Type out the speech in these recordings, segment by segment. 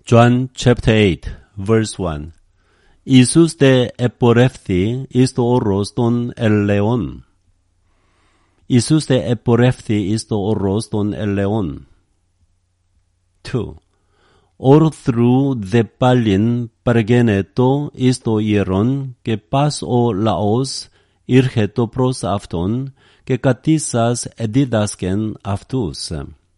John chapter 8, verse 1. Ιησούς δε επορεύθη εις το όρος των ελαιών. Ιησούς δε επορεύθη εις το όρος των ελαιών. 2. Όρθρου δε πάλιν παραγένετο εις το ιερόν και πας ο λαός ήρχετο προς αυτόν και κατήσας εδίδασκεν αυτούς.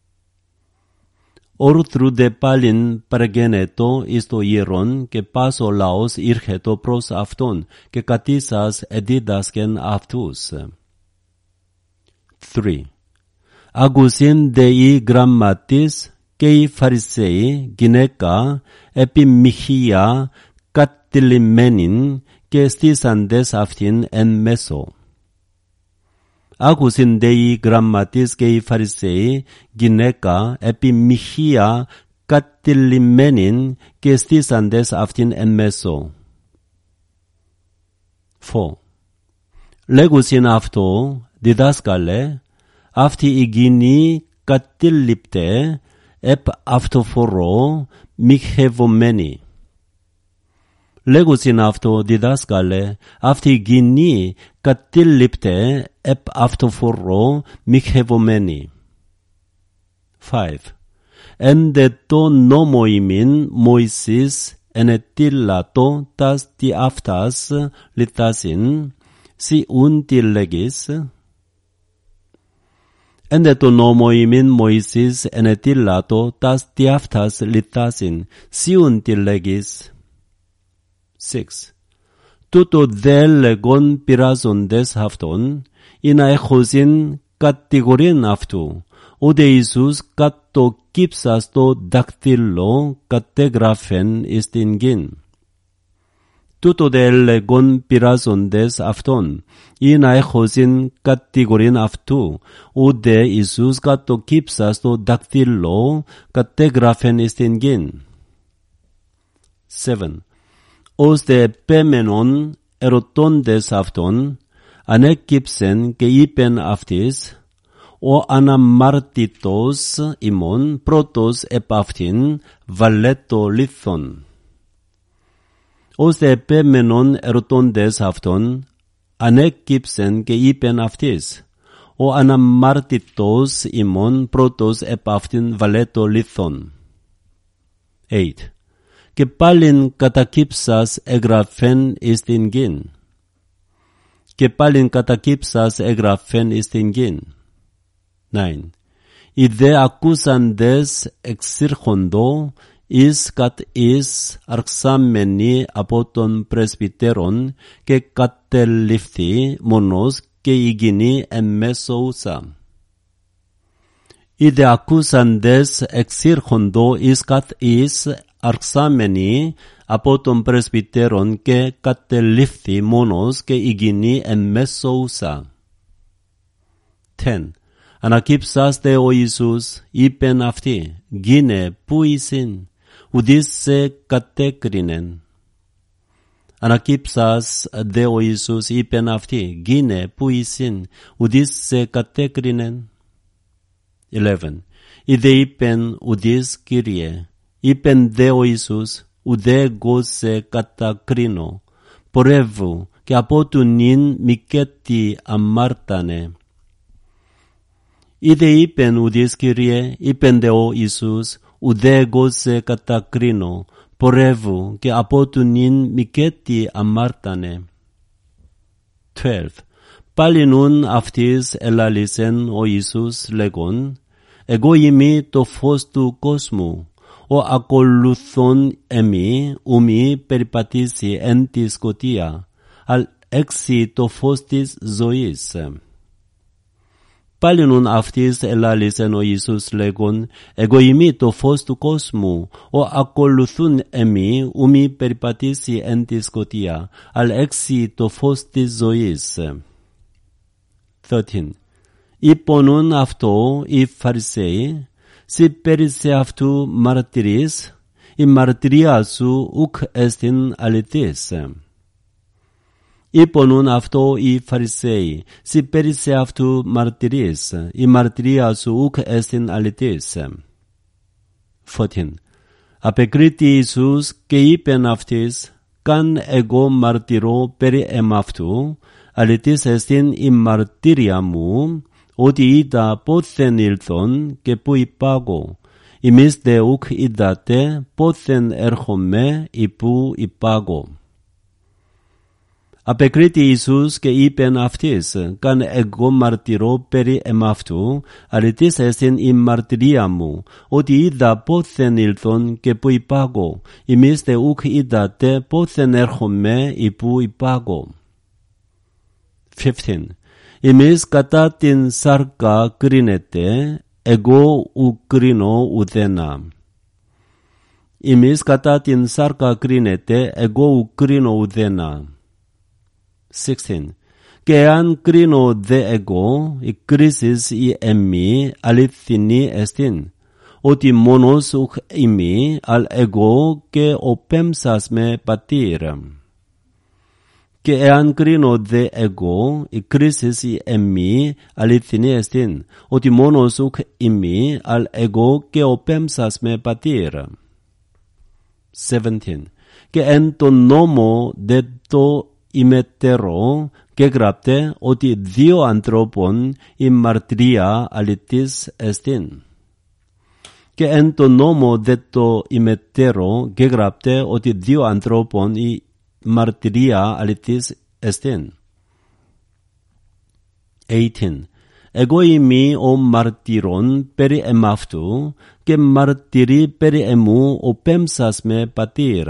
Όρθρου δε πάλιν παραγένετο εις το ιερόν και πας ο λαός ήρχετο προς αυτόν και κατήσας εδίδασκεν αυτούς. 3. Ακούσιν δε οι γραμματείς και οι Φαρισαίοι γυναίκα επιμοιχεία κατηλημμένην και στήσαντες αυτήν εν μέσο. Άκουσιν δε οι γραμματείς και οι Φαρισαίοι γυναίκα επιμοιχεία κατηλημμένην και στήσαντες αυτήν εν μέσο. 4. Λέγουσιν αυτό, διδάσκαλε, αυτή η γυνή κατήλειπτε επ' αυτοφορώ μοιχευομένη. Λέγουσιν αυτό, διδάσκαλε, αυτή η γυνή κατήλειπτε επ' αυτοφορώ μοιχευομένη. 5. Εν δε το νόμο ημίν Μωυσής ενετήλατο τας τι αυτάς λιτάσιν, σι ουν τι λέγεις. Εν δε το νόμο ημίν Μωυσής ενετήλατο τας τι αυτάς λιτάσιν, σι ουν τι λέγεις. 6. Τούτο δε λέγον πειράζοντες αυτόν, ή να έχωσιν κατηγορήν αυτού, ούτε Ιησούς κατ' το κύψαστο δακτύλο κατέγραφεν εις την γην. Τούτο δε λέγον πειράζοντες αυτόν, ή να έχωσιν κατηγορήν αυτού, ούτε Ιησούς κατ' το κύψαστο δακτύλο κατέγραφεν εις την γην. 7. Ως δε επέμενον ερωτώντες αυτόν, ανέκυψεν και είπεν αυτοίς, ο αναμάρτητος ημών πρώτος επ' αυτήν βαλέτο λίθον. Ως δε επέμενον ερωτώντες αυτόν, ανέκυψεν και είπεν αυτοίς, ο αναμάρτητος ημών πρώτος επ' αυτήν βαλέτο λίθον. 8. Και πάλιν κατακύψας εγγραφέν εις την γην. Και πάλιν κατακύψας εγγραφέν εις την γην. 9. Οι δε ακούσαντες εξήρχοντο εις κατ' εις αρξάμενοι από τον πρεσβυτέρων και κατελήφθη μονος και η γυνή εμμέσωουσα. Οι δε ακούσαντες εξήρχοντο εις κατ' εις αρξάμενοι από τον πρεσβυτέρων και κατελήφθη μόνος και η γυνή εμμέσωουσα. 10. Ανακύψαστε ο Ιησούς, είπεν αυτοί, γίνε πού εισιν, ουδείς σε κατέκρινεν. Ανακύψας δε ο Ιησούς, είπεν αυτοί, γίνε πού εισιν, ουδείς σε κατέκρινεν. 11. Ιδε είπεν ουδείς Κύριε, είπεν δε ο Ιησούς, ουδέ εγώ σε κατακρίνω, πορεύου και από του νυν μικέτι αμάρτανε. Ιδε είπεν ουδείς Κύριε, είπεν δε ο Ιησούς, ουδέ εγώ σε κατακρίνω, πορεύου και από του νυν μικέτι αμάρτανε. 12. Πάλι νουν αυτής ελάλησεν ο Ιησούς λέγον, εγώ είμαι το φως του κόσμου, ο ακολουθών εμεί ουμή περιπατήσει εν τη σκοτία, αλ έξι το φως της ζωής. Πάλι νουν αυτής ελάλησεν ο Ιησούς λέγον, εγώ είμαι το φως του κόσμου, ο ακολουθούν εμεί ουμή περιπατήσει εν τη σκοτία, αλ έξι το φως της ζωής. 13. Είπονουν αυτό οι Φαρισαίοι, σι περί σε αυτού μαρτυρείς, η μαρτυρία σου ουκ εστιν αληθής. Είπονουν αυτό οι Φαρισαίοι, σι περί σε αυτού μαρτυρείς, η μαρτυρία σου ουκ εστιν αληθής. 14. Απεκρίτη Ιησούς και είπεν αυτής, καν εγώ μαρτυρώ περί εμαυτού, αληθής εστίν η μαρτύρια μου, ότι είδα πόθεν ήλθον και που υπάγω. Ημείς δε ουκ είδατε πόθεν έρχομαι υπού υπάγω. Απεκρίτη Ιησούς και είπεν αυτής, καν εγώ μαρτυρώ περί εμαυτού, αληθής εστίν η μαρτυρία μου, ότι είδα πόθεν ήλθον και που υπάγω. Ημείς δε ουκ είδατε πόθεν έρχομαι υπού υπάγω. 15. Ημείς κατά την σάρκα κρίνετε, εγώ ου κρίνω ουδένα. Ημείς κατά την σάρκα κρίνετε, εγώ ου κρίνω ουδένα. 16. Και αν κρίνω δε εγώ, η κρίσεις η εμμη αληθινή εστίν, ότι μόνος ουκ ημί, αλ εγώ και ο πέμψας με πατήρ. Και εάν κρίνω δε εγώ, η κρίσεις η εμμη αληθινή εστίν, ότι μόνος ουκ ημί, αλ εγώ και ο πέμψας με πατήρ. 17. Και εν τον νόμο δε το ημεττερό και γράπτε ότι δύο ανθρώπων η μαρτυρία αληθής εστίν. Και εν τον νόμο δε το ημεττερό και γράπτε ότι δύο ανθρώπων η μαρτυρία αληθής εστίν. 18. Εγώ είμαι ο μαρτυρών περί εμαυτού και μαρτυρεί περί εμού ο πέμψας με πατήρ.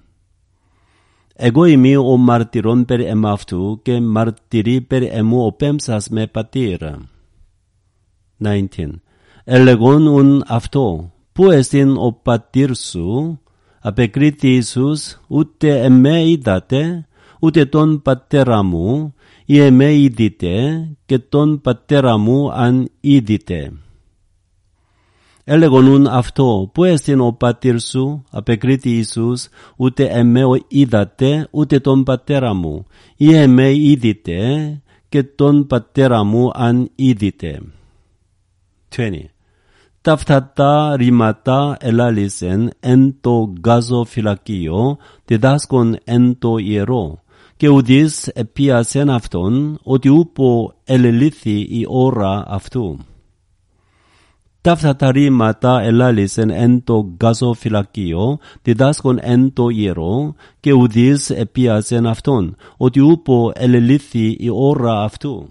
Εγώ είμαι ο μαρτυρών περί εμαυτού και μαρτυρεί περί εμού ο πέμψας με πατήρ. 19. Ελεγόν ουν αυτό, πού εστίν ο πατήρ σου, απεκρίτη Ιησούς, ούτε εμέ είδατε, ούτε τον πατέρα μου, ή εμέ είδητε, και τον πατέρα μου αν είδητε. Έλεγονουν αυτό, πού εστίν ο πατήρ σου, απεκρίτη Ιησούς, ούτε εμέ είδατε, ούτε τον πατέρα μου, ή εμέ είδητε, και τον πατέρα μου αν είδητε. 20. Ταύτατα ρήματα ελάλησεν εν το γαζοφυλακείο, διδάσκον εν το ιερό, και ουδείς επίασεν αυτόν, ότι ούπο ελελήθη η ώρα αυτού. Ταύτατα ρήματα ελάλησεν εν το γαζοφυλακείο, διδάσκον εν το ιερό, και ουδείς επίασεν αυτόν, ότι ούπο ελελήθη η ώρα αυτού.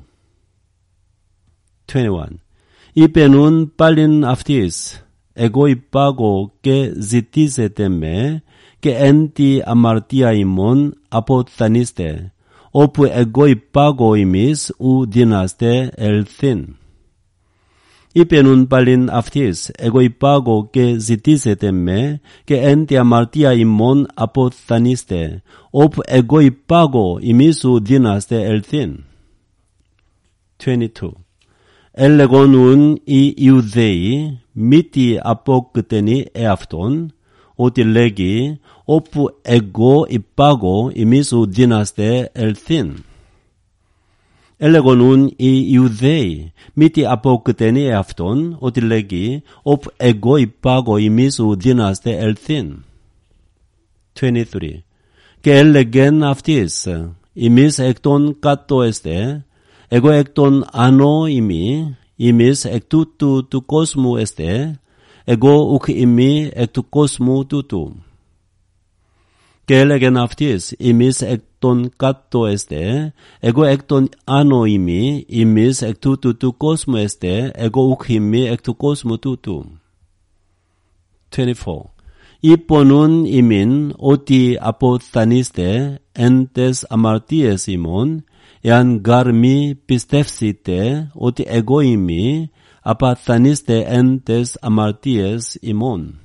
21. Είπενουν πάλιν αυτής, εγώ υπάγω και ζητήσετε με, και εν τη αμαρτία ημών αποθανείστε, όπου εγώ υπάγω ημείς ου δύναστε ελθύν. Είπενουν πάλιν αυτής, εγώ υπάγω και ζητήσετε με, και εν τη αμαρτία ημών αποθανείστε, όπου εγώ υπάγω ημείς ου δύναστε ελθύν. 22. Έλεγονουν οι Ιουδαίοι μήτι απόκτενοι εαυτόν, ότι λέγει, όπου εγώ υπάγω ημείς ου δύναστε ελθύν. Έλεγονουν οι Ιουδαίοι μήτι απόκτενοι εαυτόν, ότι λέγει, όπου εγώ υπάγω ημείς ου δύναστε ελθύν. 23. Και έλεγεν αυτής, ημείς εκ των κάτω εστε, εγώ εκ των άνω ημί, ημείς εκ τούτου του κόσμου εστε, εγώ ουκ ημί εκ του κόσμου τούτου. Και έλεγεν αυτής, ημείς εκ των κάτω εστε, εγώ εκ των άνω ημί, ημείς εκ τούτου του κόσμου εστε, εγώ ουκ ημί εκ του κόσμου τούτου. 24. Υπονούν ημίν ότι αποθανείστε εν τες αμαρτίες ημών, εάν γάρ μη πιστεύσετε ότι εγώ είμαι, αποθανείστε εν τες αμαρτίες ημών.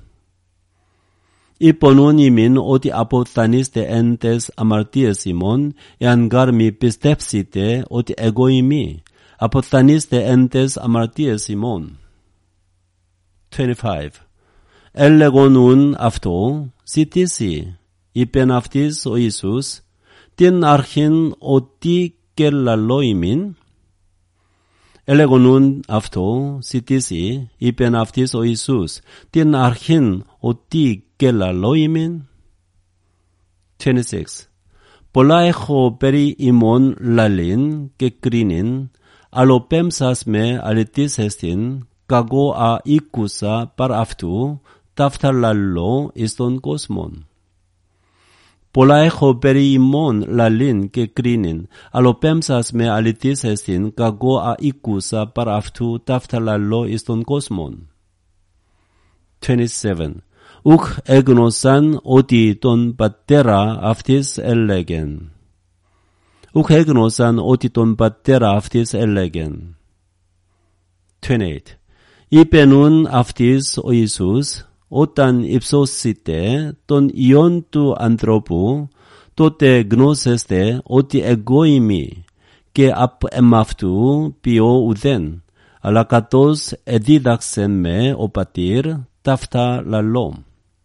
Υπονούν ημίν ότι αποθανείστε εν τες αμαρτίες ημών, εάν γάρ μη πιστεύσετε ότι εγώ είμαι, αποθανείστε εν τες αμαρτίες ημών. 25. Έλεγονουν αυτό, ζητήσει, είπεν αυτής ο Ιησούς, την αρχήν ότι και λαλό ημίν. Έλεγονουν αυτό, ζητήσει, είπεν αυτής ο Ιησούς, την αρχήν ότι και λαλό ημίν. 26. Πολλά έχω περί ημών λαλήν και κρίνην, αλλο πέμψας με αλητής εστιν, καγώ αίκουσα παρ' αυτού, ταύτα λαλώ εις τον κόσμον. Πολλά έχω περί ημών λαλήν και κρίνην, αλλο πέμψας με αλητής εστιν, καγώ αίκουσα παρ' αυτού, ταύτα λαλώ εις τον κόσμον. 27. Ουκ έγνωσαν ότι τον πατέρα αυτής έλεγεν. Ουκ έγνωσαν ότι τον πατέρα αυτής έλεγεν. 28. Είπενουν αυτής ο Ιησούς, όταν υψώσετε τον Υιόν του ανθρώπου, τότε γνώσεστε ότι εγώ είμαι, και απ' εμαυτού ποιώ ουδέν, αλλά καθώς εδίδαξεν με ο πατήρ, ταύτα λαλώ.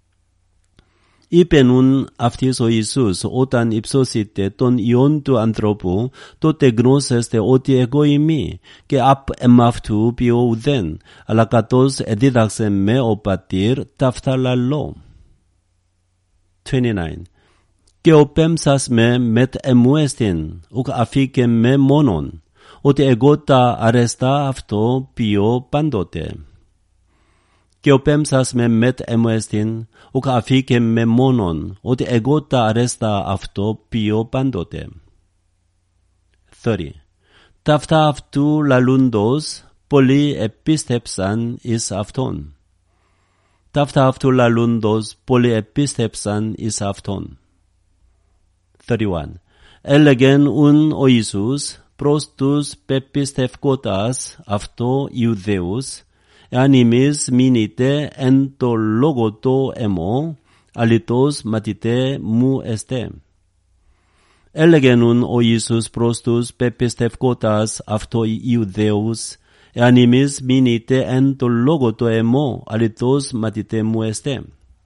Είπενουν αυτής ο Ιησούς, όταν υψώσετε τον Υιόν του ανθρώπου, τότε γνώσεστε ότι εγώ είμαι, και απ' εμαυτού ποιώ ουδέν, αλλά καθώς εδίδαξεν με ο πατήρ, ταύτα λαλώ. 29. Και ο πέμψας με μετ' εμού εστιν, ουκ αφήκε με μόνον, ότι εγώ τα αρεστά αυτό ποιώ πάντοτε. Και ο πέμψας με μετ' εμού εστιν, ουκ αφήκε με μόνον, ότι εγώ τα αρέστα αυτό ποιώ πάντοτε. 30. Ταύτα αυτού λαλούντος, πολλοί επίστεψαν εις αυτόν. Ταύτα αυτού λαλούντος, πολλοί επίστεψαν εις αυτόν. 31. Έλεγεν ουν ο Ιησούς προς τους πεπιστευκότας αυτό Ιουδαίους, εάν ημείς μείνετε εν το λόγο το εμό, αλητός μαθητέ μου εστέ. Έλεγενουν ο Ιησούς προς τους πεπιστευκότας αυτό Ιουδαίους, εάν ημείς μείνετε εν το λόγο το εμό, αλητός μαθητέ μου εστέ.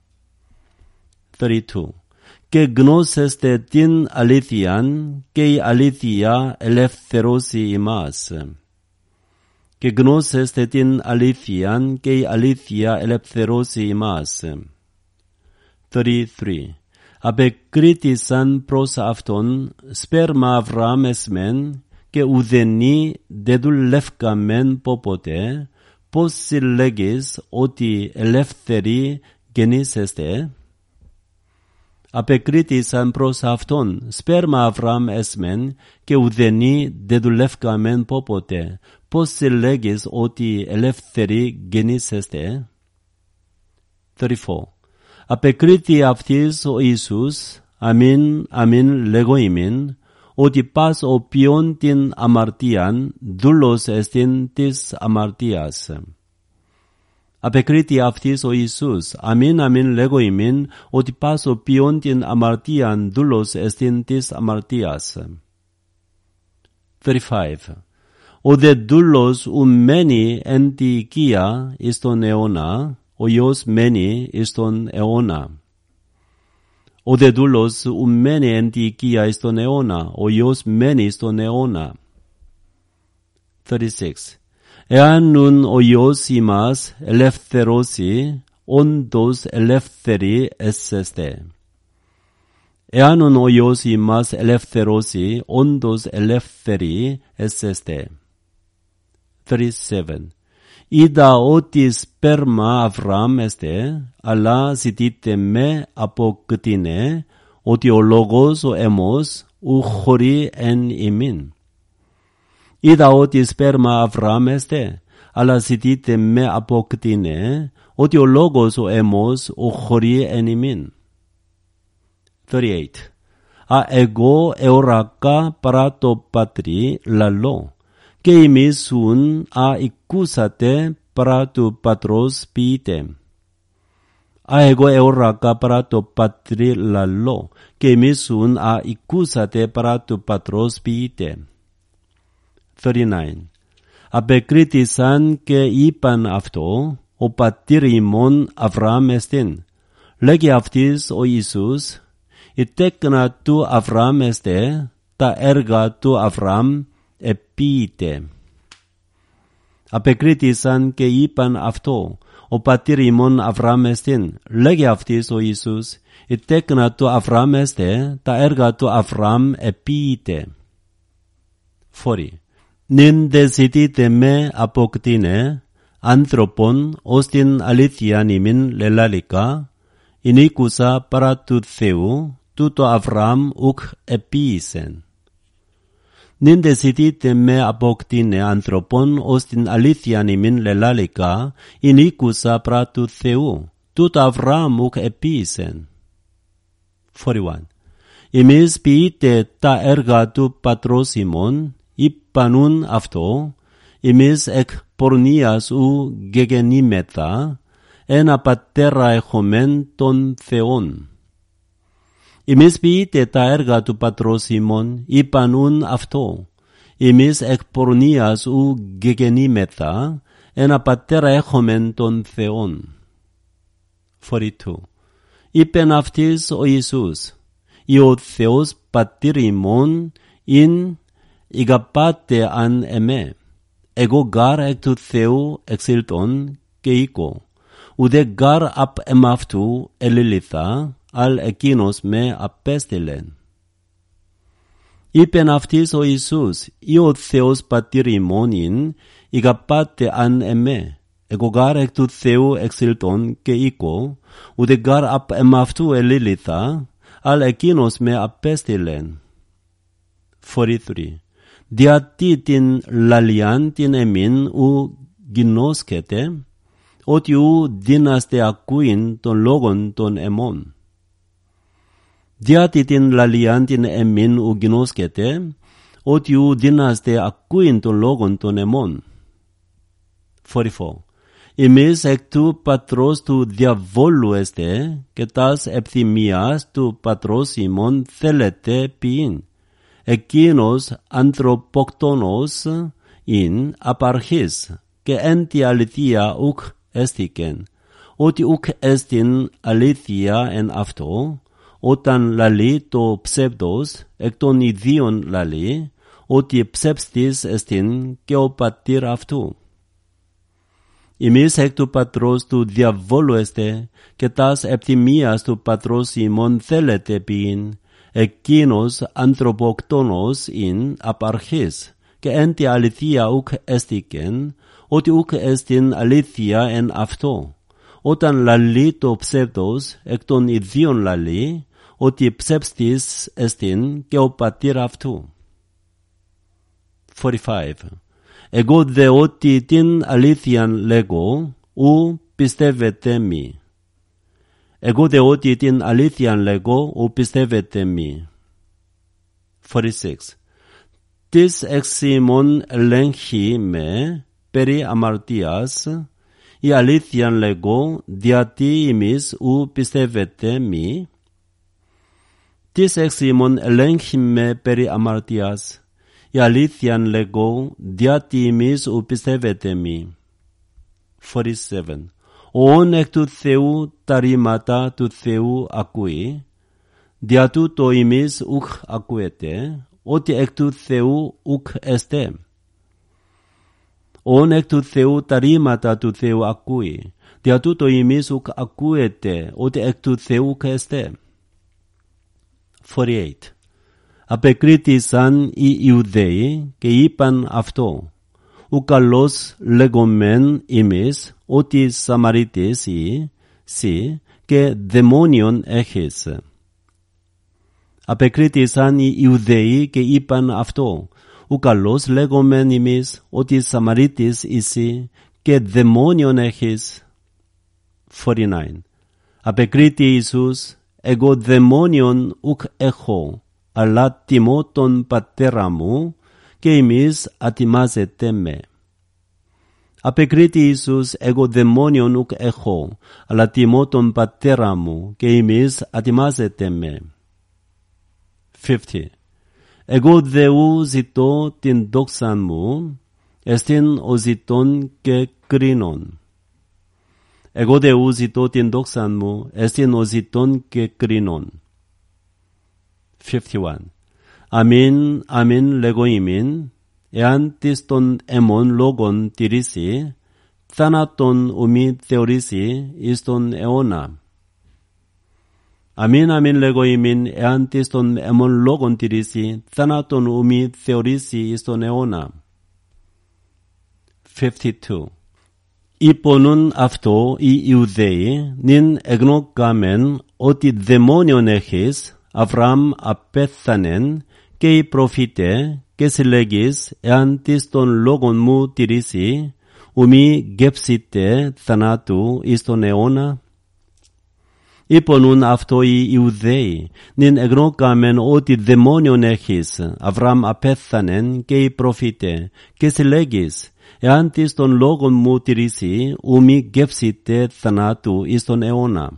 32. Και γνώσεστε την αλήθειαν, και η αλήθεια ελευθερώσει ημάς. Και γνώσεστε την αλήθειαν, και η αλήθεια ελευθερώσει ημάς. 33. Απεκρίτησαν προς αυτόν σπέρμα Αβραάμ εσμεν, και ουδενή δε δουλεύκαμεν πόποτε, πώς συλλέγεις ότι ελεύθεροι γεννήσεστε. Απεκρίτησαν προς αυτόν σπέρμα Αβραάμ εσμεν, και ουδενή δε δουλεύκαμεν πόποτε, πώς συλλέγεις ότι ελεύθεροι γεννήσεστε. 34. Απεκρίτη αυτής ο Ιησούς, αμήν, αμήν λέγω ημίν, ότι πας ο ποιον την αμαρτίαν, δούλος εστιν της αμαρτίας. Απεκρίτη αυτής ο Ιησούς, αμήν, αμήν λέγω ημίν, ότι πας ο ποιον την αμαρτίαν, δούλος εστιν της αμαρτίας. 35. Ο δε δούλος ου μένει εν τη οικία εις τον αιώνα, ο Υιός μένει εις τον αιώνα. Ο δε δούλος ου μένει εν τη οικία εις τον αιώνα, ο Υιός μένει εις τον αιώνα. 36. Εάν νουν ο Υιός ημάς ελευθερώσει, όντως ελεύθεροι εσέστε. Εάν νουν ο Υιός ημάς ελευθερώσει, όντως ελεύθεροι εσέστε. 37. Είδα ότι σπέρμα Αβραάμ εστε, αλλά ζητείτε με αποκτήνε, ότι ο λόγος ο αιμός ου χωρεί εν ημίν. Είδα ότι σπέρμα Αβραάμ εστε, αλλά ζητείτε με αποκτήνε, ότι ο λόγος ο αιμός ου χωρεί εν ημίν. 38. Εγώ εωρακα παρά το πατρί λαλώ, και ημίσουν οικούσατε παρά του πατρός ποιείτε. Εγώ εωρακα παρά το πατρί λαλώ, και ημίσουν οικούσατε παρά του πατρός ποιείτε. 39. Απεκρίτησαν και είπαν αυτό, ο πατήρ ημών Αβραάμ εστίν. Λέγει αυτής ο Ιησούς, η τέκνα του Αβραάμ εστε, τα έργα του Αβραάμ επίητε. Απεκρίτησαν και είπαν αυτό, ο πατήρ ημών Αβραάμ εστίν. Λέγε αυτής ο Ιησούς, η τέκνα του Αβραάμ εστε, τα έργα του Αβραάμ επίητε. 40. Νυν δε ζητείτε με αποκτήνε, άνθρωπον ως την αλήθειαν ημίν λελάλικα, εινίκουσα παρά του Θεού, τούτο Αβραάμ ουκ επίησεν. Νυν δε ζητείτε με αποκτήνε άνθρωπον ως την αλήθειαν ημίν λελάλικα, εινίκουσα παρά του Θεού, τούτο Αβραάμ ουκ επίησεν. 41. Εμείς ποιείτε τα έργα του πατρός ημών, είπανουν αυτό, εμείς εκ πορνείας ου γεγεννήμεθα, ένα πατέρα εχομέν των Θεών. Εμείς ποιείτε τα έργα του πατρός ημών, είπανουν αυτό, εμείς εκ πορνείας ου γεγεννήμεθα, ένα πατέρα έχομεν των Θεών. 42. Είπεν αυτής ο Ιησούς, «Ή ο Θεός πατήρ ημών, ειν ηγαπάτε αν εμέ, εγώ γάρ εκ του Θεού εξήλτων και οίκο, ουδέ γάρ απ εμαυτού ελήλυθα, αλ εκείνος με απέστειλεν». Είπεν αυτής ο Ιησούς, «Ή ο Θεός πατήρ ημών ειν ηγαπάτε αν εμέ, εγώ γάρ εκ του Θεού εξήλτων και οίκο, ουδέ γάρ απ εμαυτού ελήλυθα, αλ εκείνος με απέστειλεν». 43. Διατί την λαλιάν την εμήν ου γινώσκετε, ότι ου δίναστε ακούειν των λόγων των εμών. Διατί την λαλιάν την εμήν ου γινώσκετε, ότι ου δίναστε ακούειν των λόγων των εμών. 44. Εμείς εκ του πατρός του διαβόλου εστε, και τας ευθυμίας του πατρός ημών θέλετε ποιήν. Εκείνος ανθρωποκτόνος ειν απ' αρχής, και εν τη αληθεία ουκ έστηκεν, ότι ουκ έστιν αλήθεια εν αυτό, όταν λαλεί το ψεύδος, εκ των ιδίων λαλεί, ότι ψεύστης εστιν και ο πατήρ αυτού. Εμείς εκ του πατρός του διαβόλου εστε, και τας ευθυμίας του πατρός ημών θέλετε ποιήν. Εκείνος ανθρωποκτόνος ειν απ' αρχής, και εν τη αληθεία ουκ έστηκεν, ότι ουκ έστιν αλήθεια εν αυτό, όταν λαλεί το ψεύδος, εκ των ιδίων λαλεί, ότι ψεύστης εστιν και ο πατήρ αυτού. 45. Εγώ δε ότι την αλήθειαν λέγω, ου πιστεύετε μη. Εγώ δε ότι την αλήθειαν λέγω, ου πιστεύετε μη. 46. Τις εξ ημών ελέγχει με περί αμαρτίας, η αλήθειαν λέγω, διατί εμείς ου πιστεύετε μη. Τις εξ ημών ελέγχει με περί αμαρτίας, η αλήθειαν λέγω, διατί εμείς ου πιστεύετε μη. 47. Ον εκ του Θεού τα ρήματα του Θεού ακούει, δια τούτο εμείς ουκ ακούετε, ότι εκ του Θεού ουκ εστε. Ον εκ του Θεού τα ρήματα του Θεού ακούει, δια τούτο εμείς ουκ ακούετε, ότι εκ του Θεού ουκ εστε. 48. Απεκρίτησαν οι Ιουδαίοι και είπαν αυτό, ου καλώς λεγόμεν εμείς, ότι Σαμαρίτης σοι και δαιμόνιον έχεις. Απεκρίτησαν οι Ιουδαίοι και είπαν αυτό, ου καλώς λεγόμεν εμείς, ότι Σαμαρίτης εσύ και δαιμόνιον έχεις. 49. Απεκρίτη Ιησούς, εγώ δαιμόνιον ουκ έχω, αλλά τιμώ τον πατέρα μου, και εμείς ατιμάζετε με. Απεκρίτη Ιησούς, εγώ δαιμόνιον ουκ έχω, αλλά τιμώ τον πατέρα μου, και εμείς ατιμάζετε με. 50. Εγώ δε ου ζητώ την δόξαν μου, εστιν ο ζητών και κρίνων. Εγώ δε ου ζητώ την δόξαν μου, εστιν ο ζητών και κρίνων. 51. Αμήν, αμήν λέγω ημίν, εάν της των εμών λόγων τηρήσει, θάνατον ουμή θεωρήσει εις τον αιώνα. Αμήν αμήν λέγω ημίν, εάν της των εμών λόγων τηρήσει, θάνατον ουμή θεωρήσει εις τον αιώνα. 52. Υπονούν αυτό οι Ιουδαίοι, νυν εγνώκαμεν ότι δαιμόνιον έχεις, Αβραάμ απέθανεν, και οι προφήτε, και συλλέγεις, εάν της των λόγων μου τηρήσει, ουμή γεύσιτε θανάτου εις τον αιώνα. Υπονούν αυτό οι Ιουδαίοι, νυν εγνώκαμεν ότι δαιμόνιον έχεις, Αβραάμ απέθανεν, και οι προφήτε, και συλλέγεις, εάν της των λόγων μου τηρήσει, ουμή γεύσιτε θανάτου εις τον αιώνα.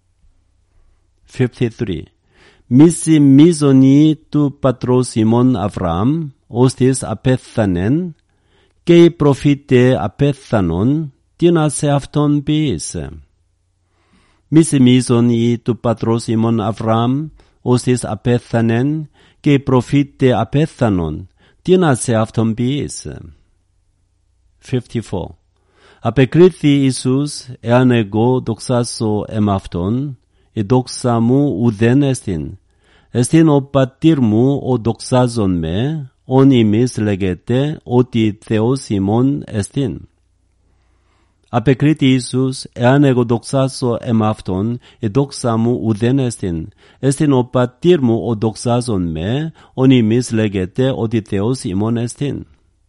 53. Μίση μίζωνη του πατρός ημών Αβραάμ, ώστις απέθανεν, και οι προφήτε απέθανον, τι να σε αυτόν ποιήσε. Μίση μίζωνη του πατρός ημών Αβραάμ, ώστις απέθανεν, και οι προφήτε απέθανον, τι να σε αυτόν ποιήσε. 54. Απεκρίθη Ιησούς, εάν εγώ δοξάσω εμαυτόν, η δόξα μου ουδέν εστίν. Εστίν ο πατήρ μου ο δοξάζον με, ον ημείς λέγεται ότι Θεός ημών εστίν. Απεκρίθη Ιησούς, εάν εγώ δοξάσω εμαυτόν, η δόξα μου ουδέν εστίν. Εστίν ο πατήρ μου ο δοξάζον με, ον ημείς λέγεται ότι Θεός ημών εστίν.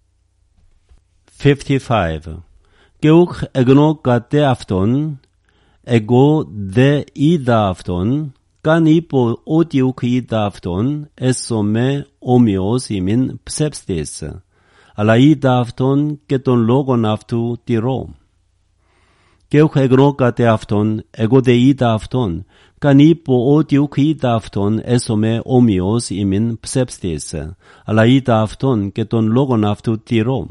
55. Και ουκ εγνώκατε αυτόν, εγώ δε είδα αυτόν, καν είπω ότι ουκ είδα αυτόν, έσωμε ομοιος ημίν ψεύστης, αλλά είδα αυτόν και τον λόγον αυτού τηρώ. Και ουκ εγνώκατε αυτόν, εγώ δε είδα αυτόν, καν είπω ότι ουκ είδα αυτόν, έσωμε ομοιος ημίν ψεύστης, αλλά είδα αυτόν και τον λόγον αυτού τηρώ.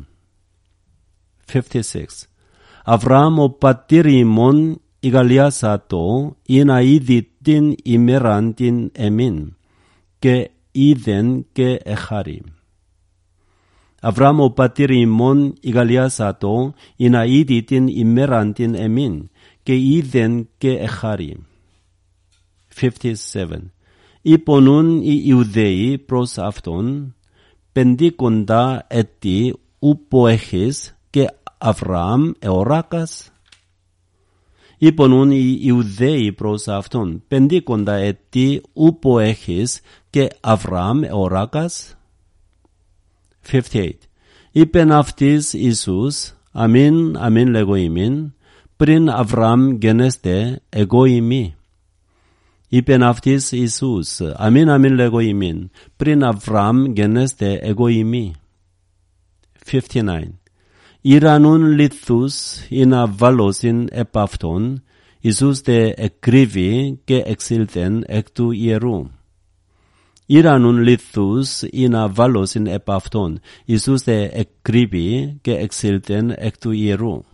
56. Αβραάμ ο πατήρ ημών ηγαλιάσατο, ή να είδη την ημέραν την εμήν, και είδεν και εχάρη. Αβραάμ ο πατήρ ημών ηγαλιάσατο, ή να είδη την ημέραν την εμήν, και είδεν και εχάρη. 57. Υπονούν οι Ιουδαίοι προς αυτόν, 50 έτη ούπο έχεις, και Αβραάμ εωράκας. Υπονούν οι Ιουδαίοι προς αυτόν, 50 έτη ούπο έχεις, και Αβραάμ εωράκας. 58. Είπεν αυτής Ιησούς, αμήν αμήν λέγω ημίν, πριν Αβραάμ γενέστε, εγώ ημί. Είπεν αυτής Ιησούς, αμήν αμήν λέγω ημίν, πριν Αβραάμ γενέστε, εγώ ημί. 59. Ήρανουν λίθους ή να βάλωσιν επ' αυτόν, Ιησούς δε εκρύβει και εξήλθεν εκ του ιερού. Ήρανουν λίθους ή να βάλωσιν επ' αυτόν, Ιησούς δε εκρύβει και εξήλθεν εκ του ιερού.